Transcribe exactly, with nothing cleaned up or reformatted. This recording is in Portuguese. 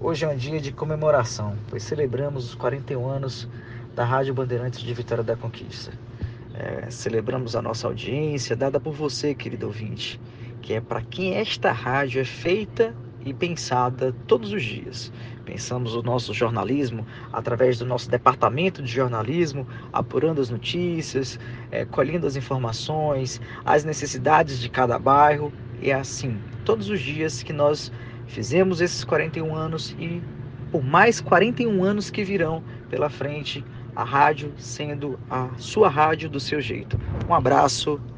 Hoje é um dia de comemoração, pois celebramos os quarenta e um anos da Rádio Bandeirantes de Vitória da Conquista. É, celebramos a nossa audiência, dada por você, querido ouvinte, que é para quem esta rádio é feita e pensada todos os dias. Pensamos o nosso jornalismo através do nosso departamento de jornalismo, apurando as notícias, é, colhendo as informações, as necessidades de cada bairro, e é assim, todos os dias que nós fizemos esses quarenta e um anos e por mais quarenta e um anos que virão pela frente, a rádio sendo a sua rádio do seu jeito. Um abraço